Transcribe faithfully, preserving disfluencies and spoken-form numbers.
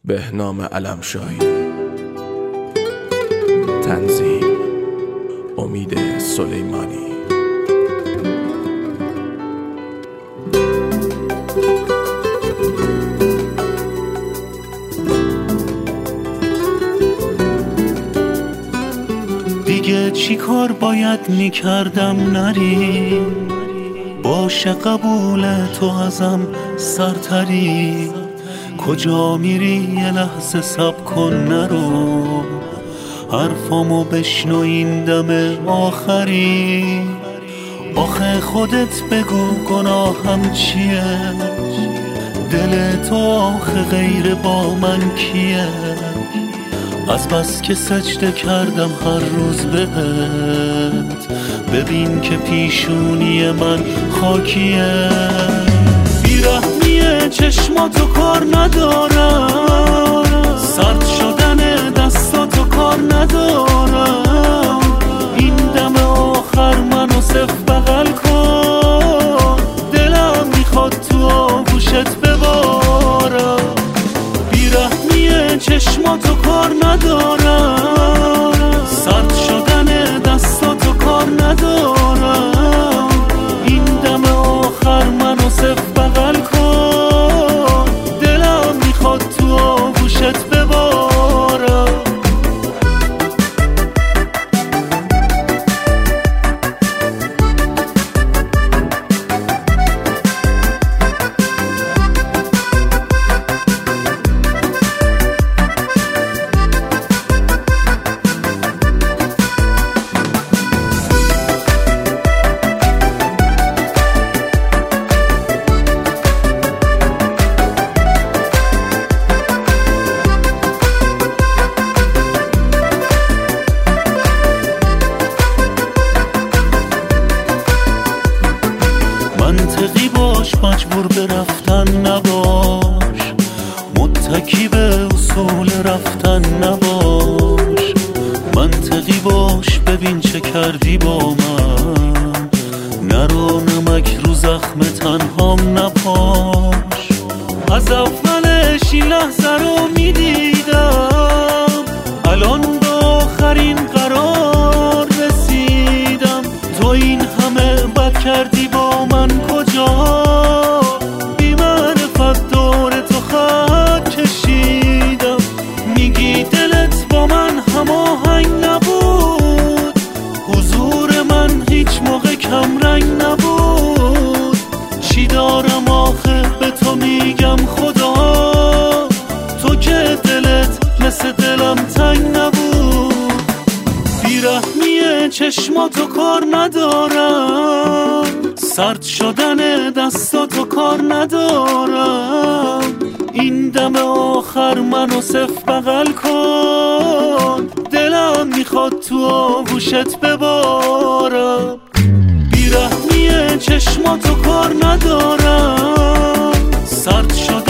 بهنام علمشاهی. تنظیم امید سلیمانی. دیگه چی کار باید میکردم نری؟ باشه قبول تو ازم سرتری. کجا میری یه لحظه صبر کن نرو، حرفامو بشنو این دم آخری. آخه خودت بگو گناهم چیه؟ دل تو آخه غیر با من کیه؟ از بس که سجده کردم هر روز بهت، ببین که پیشونی من خاکیه. بیرحمیه چشماتو کار ندارم، سرد شدن دستاتو کار ندارم. این دم آخر منو صف بغل کن، دلم میخواد تو آغوشت ببارم. بیرحمیه چشماتو کار ندارم، سرد شدن دستاتو کار ندارم. این دم آخر منو صف بغل کن، دلم میخواد تو آغوشت ببارم. منطقی باش، مجبور به رفتن نباش، متکی به اصول رفتن نباش. منطقی باش، ببین چه کردی با من، نرو نمک رو زخم تنهام نپاش. از اولش این لحظه رو میدیدم، الان به آخرین قرار رسیدم. تو این همه بد کردی با من کجا؟ بی معرفت دور تو خط کشیدم. میگی دلت با من هماهنگ نبود، حضور من هیچ موقع کم رنگ نبود. چی دارم آخه به تو میگم خدا، تو که دلت مثل دلم تنگ نبود. بیرحمیه چشماتو کار ندارم، سرد شدن دستاتو کار ندارم. این دم آخر منو صف بغل کن، دلم میخواد تو آغوشت ببارم. بیرحمیه چشماتو کار ندارم، سرد شدن